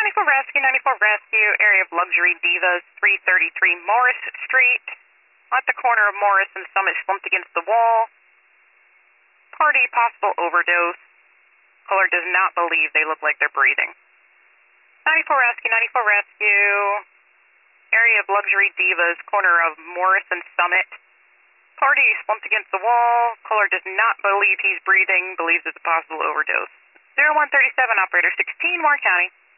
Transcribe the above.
94 Rescue, 94 Rescue, area of Luxury Divas, 333 Morris Street. At the corner of Morris and Summit, slumped against the wall. Party, possible overdose. Caller does not believe they look like they're breathing. 94 Rescue, 94 Rescue, area of Luxury Divas, corner of Morris and Summit. Party, slumped against the wall. Caller does not believe he's breathing, believes it's a possible overdose. 0137, operator 16, Warren County.